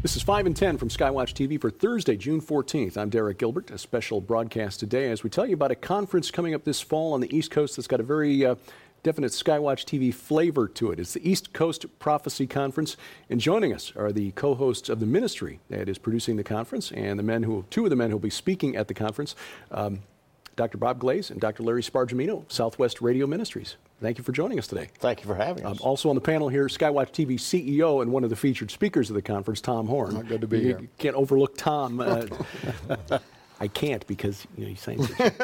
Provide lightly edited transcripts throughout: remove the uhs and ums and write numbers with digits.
This is 5 and 10 from Skywatch TV for Thursday, June 14th. I'm Derek Gilbert. A special broadcast today as we tell you about a conference coming up this fall on the East Coast that's got a very definite Skywatch TV flavor to it. It's the East Coast Prophecy Conference, and joining us are the co-hosts of the ministry that is producing the conference and two of the men who will be speaking at the conference, Dr. Bob Glaze and Dr. Larry Spargimino, Southwest Radio Ministries. Thank you for joining us today. Thank you for having us. Also on the panel here, Skywatch TV CEO and one of the featured speakers of the conference, Tom Horn. Good to be here. You can't overlook Tom. I can't because he's saying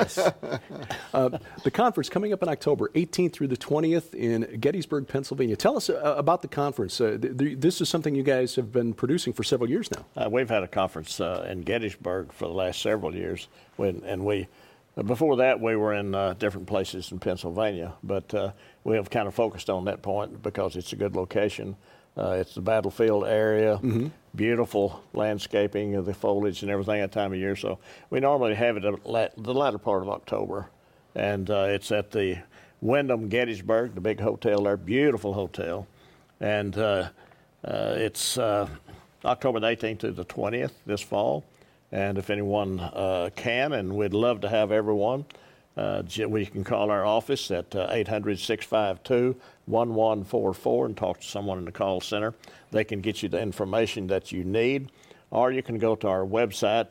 the conference coming up in October 18th through the 20th in Gettysburg, Pennsylvania. Tell us about the conference. This is something you guys have been producing for several years now. We've had a conference in Gettysburg for the last several years, before that, we were in different places in Pennsylvania, but we have kind of focused on that point because it's a good location. It's the battlefield area, beautiful landscaping of the foliage and everything that time of year. So we normally have it the latter part of October, and it's at the Wyndham Gettysburg, the big hotel there, beautiful hotel, and it's October the 18th to the 20th this fall. And if anyone can, and we'd love to have everyone, we can call our office at 800-652-1144 and talk to someone in the call center. They can get you the information that you need. Or you can go to our website,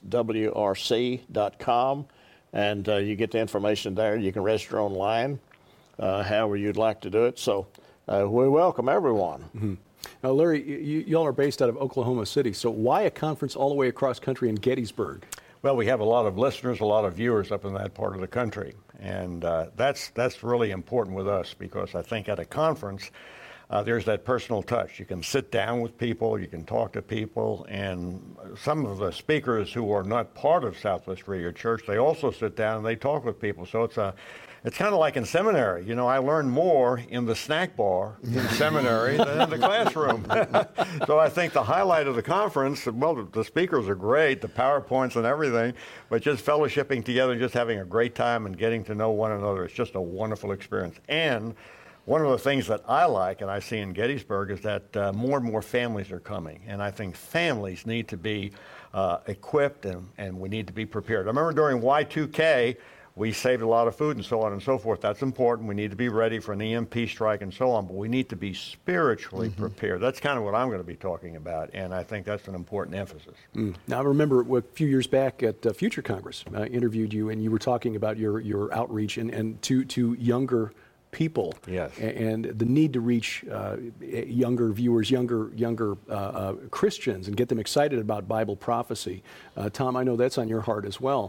swrc.com, and you get the information there. You can register online, however you'd like to do it. So we welcome everyone. Mm-hmm. Now, Larry, y'all are based out of Oklahoma City, so why a conference all the way across country in Gettysburg? Well, we have a lot of listeners, a lot of viewers up in that part of the country, and that's really important with us because I think at a conference, there's that personal touch. You can sit down with people, you can talk to people, and some of the speakers who are not part of Southwest Radio Church, they also sit down and they talk with people. So it's kind of like in seminary. I learned more in the snack bar in seminary than in the classroom. So I think the highlight of the conference, well, the speakers are great, the PowerPoints and everything, but just fellowshipping together and just having a great time and getting to know one another. It's just a wonderful experience. And one of the things that I like and I see in Gettysburg is that more and more families are coming. And I think families need to be equipped and we need to be prepared. I remember during Y2K, we saved a lot of food and so on and so forth. That's important. We need to be ready for an EMP strike and so on, but we need to be spiritually prepared. That's kind of what I'm going to be talking about, and I think that's an important emphasis. Now, I remember a few years back at Future Congress, I interviewed you, and you were talking about your outreach and to younger people, yes, and the need to reach younger viewers, younger Christians, and get them excited about Bible prophecy. Tom, I know that's on your heart as well.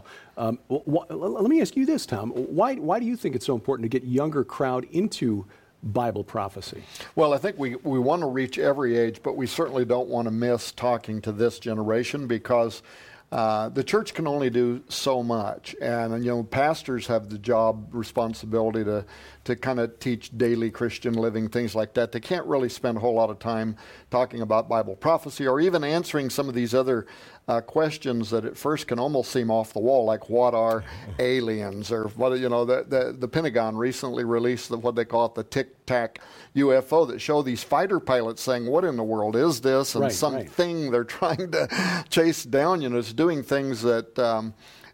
Let me ask you this, Tom. Why do you think it's so important to get younger crowd into Bible prophecy? Well, I think we want to reach every age, but we certainly don't want to miss talking to this generation because the church can only do so much, and pastors have the responsibility to kind of teach daily Christian living, things like that. They can't really spend a whole lot of time talking about Bible prophecy or even answering some of these other questions that at first can almost seem off the wall, like what are aliens, or what the Pentagon recently released what they call it the Tic Tac UFO that show these fighter pilots saying, "What in the world is this?" and something they're trying to chase down. It's doing things that doesn't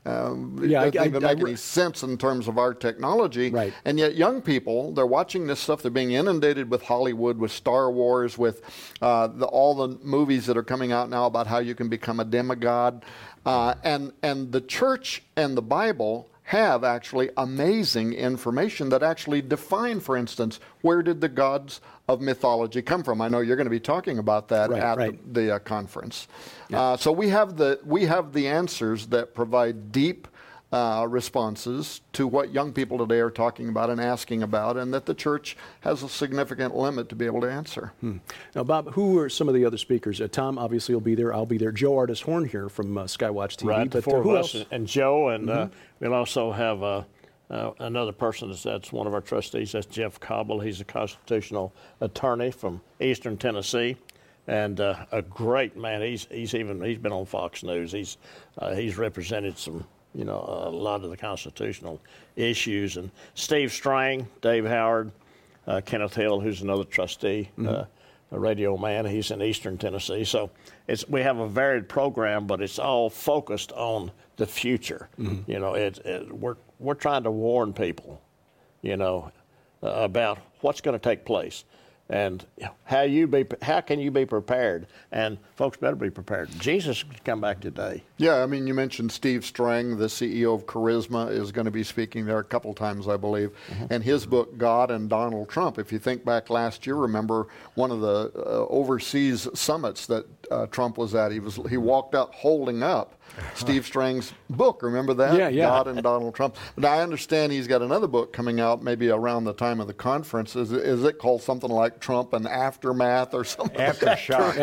even make any sense in terms of our technology. Right. And yet young people, they're watching this stuff. They're being inundated with Hollywood, with Star Wars, with all the movies that are coming out now about how you can become a demigod. And the church and the Bible have actually amazing information that actually define, for instance, where did the gods of mythology come from? I know you're going to be talking about that at the conference. Yeah. So we have the answers that provide deep responses to what young people today are talking about and asking about, and that the church has a significant limit to be able to answer. Now, Bob, who are some of the other speakers? Tom obviously will be there. I'll be there. Joe Artis Horn here from Skywatch TV. Right, the four of us, else? and Joe, and we'll also have another person that's one of our trustees. That's Jeff Cobble. He's a constitutional attorney from Eastern Tennessee, and a great man. He's been on Fox News. He's represented some a lot of the constitutional issues. And Steve Strang, Dave Howard, Kenneth Hill, who's another trustee radio man. He's in Eastern Tennessee. So we have a varied program, but it's all focused on the future. Mm-hmm. You know, we're trying to warn people, you know, about what's going to take place. And how can you be prepared? And folks better be prepared. Jesus could come back today. Yeah, I mean, you mentioned Steve Strang, the CEO of Charisma, is going to be speaking there a couple times, I believe. Mm-hmm. And his book, God and Donald Trump. If you think back last year, remember one of the overseas summits that Trump was at. He walked out holding up Steve Strang's book. Remember that? Yeah. God and Donald Trump. But I understand he's got another book coming out maybe around the time of the conference. Is it called something like Trump and Aftermath or something? Aftershock.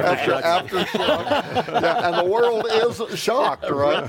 Aftershock. Yeah, and the world is shocked, right?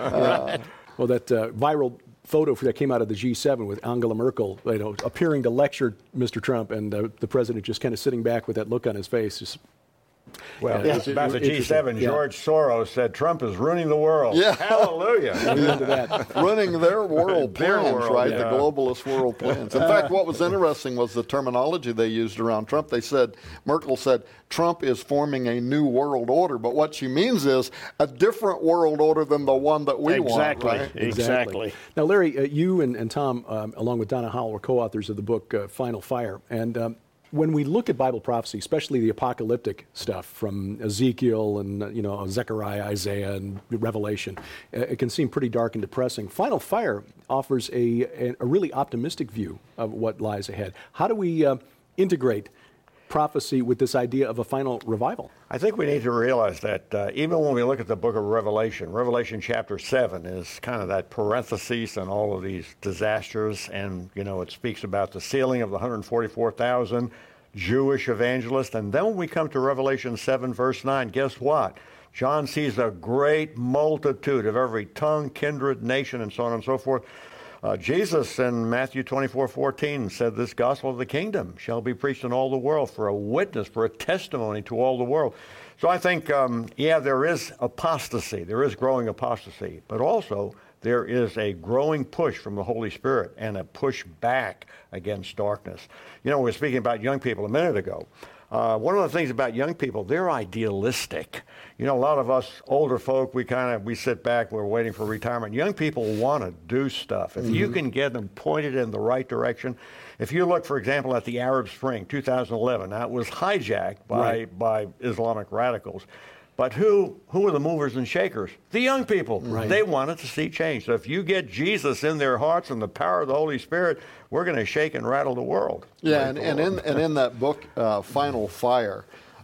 Well, that viral photo that came out of the G7 with Angela Merkel, you know, appearing to lecture Mr. Trump, and the president just kind of sitting back with that look on his face. Just, well, about the G7, George Soros said Trump is ruining the world. Yeah. Hallelujah. Into that. Ruining their world plans, world, right? yeah. The globalist world plans. In fact, what was interesting was the terminology they used around Trump. Merkel said, Trump is forming a new world order. But what she means is a different world order than the one that we want, right? Exactly. Now, Larry, you and Tom, along with Donna Howell, are co-authors of the book Final Fire. And when we look at Bible prophecy, especially the apocalyptic stuff from Ezekiel and Zechariah, Isaiah, and Revelation, it can seem pretty dark and depressing. Final Fire offers a really optimistic view of what lies ahead. How do we integrate prophecy with this idea of a final revival? I think we need to realize that even when we look at the book of Revelation chapter 7 is kind of that parenthesis on all of these disasters, and it speaks about the sealing of the 144,000 Jewish evangelists. And then when we come to Revelation 7 verse 9, guess what? John sees a great multitude of every tongue, kindred, nation, and so on and so forth. Jesus in Matthew 24:14 said, this gospel of the kingdom shall be preached in all the world for a witness, for a testimony to all the world. So I think, there is apostasy. There is growing apostasy. But also there is a growing push from the Holy Spirit and a push back against darkness. We were speaking about young people a minute ago. One of the things about young people, they're idealistic. A lot of us older folk, we sit back, we're waiting for retirement. Young people want to do stuff. If you can get them pointed in the right direction. If you look, for example, at the Arab Spring, 2011, that was hijacked by Islamic radicals. But who are the movers and shakers? The young people. Right. They wanted to see change. So if you get Jesus in their hearts and the power of the Holy Spirit, we're going to shake and rattle the world. Yeah, and in that book, Final Fire,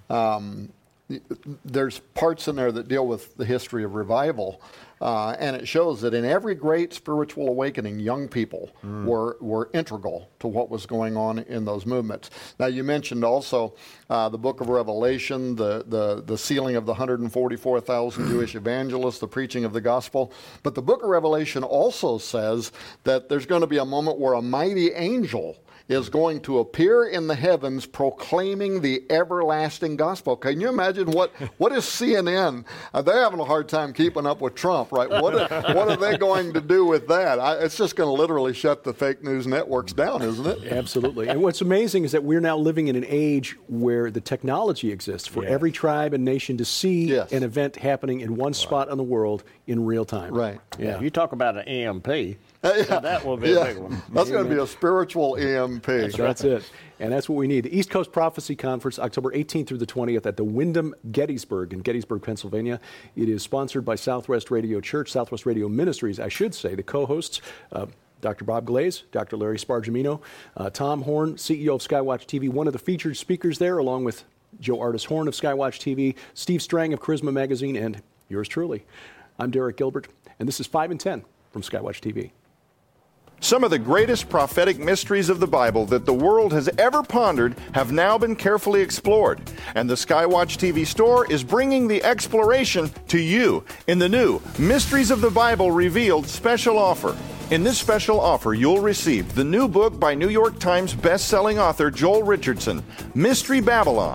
there's parts in there that deal with the history of revival. And it shows that in every great spiritual awakening, young people were integral to what was going on in those movements. Now, you mentioned also the book of Revelation, the sealing of the 144,000 Jewish evangelists, the preaching of the gospel. But the book of Revelation also says that there's going to be a moment where a mighty angel is going to appear in the heavens proclaiming the everlasting gospel. Can you imagine what is CNN? They're having a hard time keeping up with Trump, right? What are they going to do with that? It's just going to literally shut the fake news networks down, isn't it? Absolutely. And what's amazing is that we're now living in an age where the technology exists for every tribe and nation to see an event happening in one spot in the world in real time. Right. Yeah. You talk about an EMP. That will be a big one. That's going to be a spiritual EMP. That's it. And that's what we need. The East Coast Prophecy Conference, October 18th through the 20th at the Wyndham Gettysburg in Gettysburg, Pennsylvania. It is sponsored by Southwest Radio Church, Southwest Radio Ministries, I should say. The co-hosts, Dr. Bob Glaze, Dr. Larry Spargimino, Tom Horn, CEO of Skywatch TV, one of the featured speakers there, along with Joe Artis Horn of Skywatch TV, Steve Strang of Charisma Magazine, and yours truly. I'm Derek Gilbert, and this is 5 and 10 from Skywatch TV. Some of the greatest prophetic mysteries of the Bible that the world has ever pondered have now been carefully explored, and the Skywatch TV store is bringing the exploration to you in the new Mysteries of the Bible Revealed special offer. In this special offer, you'll receive the new book by New York Times best-selling author Joel Richardson, Mystery Babylon,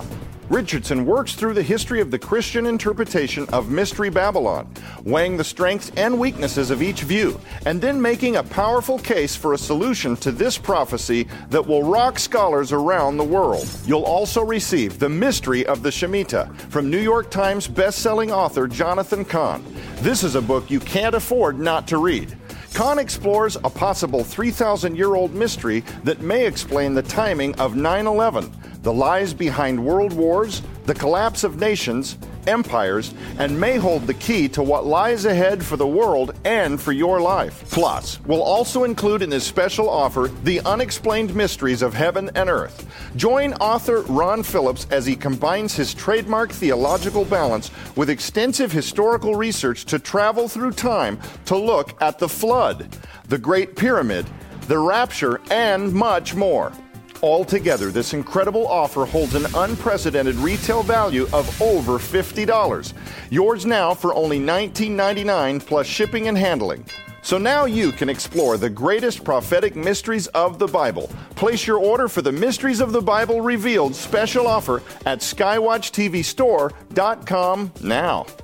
Richardson works through the history of the Christian interpretation of Mystery Babylon, weighing the strengths and weaknesses of each view, and then making a powerful case for a solution to this prophecy that will rock scholars around the world. You'll also receive The Mystery of the Shemitah from New York Times best-selling author Jonathan Cahn. This is a book you can't afford not to read. Cahn explores a possible 3,000-year-old mystery that may explain the timing of 9/11, the lies behind world wars, the collapse of nations, empires, and may hold the key to what lies ahead for the world and for your life. Plus, we'll also include in this special offer The Unexplained Mysteries of Heaven and Earth. Join author Ron Phillips as he combines his trademark theological balance with extensive historical research to travel through time to look at the flood, the Great Pyramid, the Rapture, and much more. Altogether, this incredible offer holds an unprecedented retail value of over $50. Yours now for only $19.99 plus shipping and handling. So now you can explore the greatest prophetic mysteries of the Bible. Place your order for the Mysteries of the Bible Revealed special offer at skywatchtvstore.com now.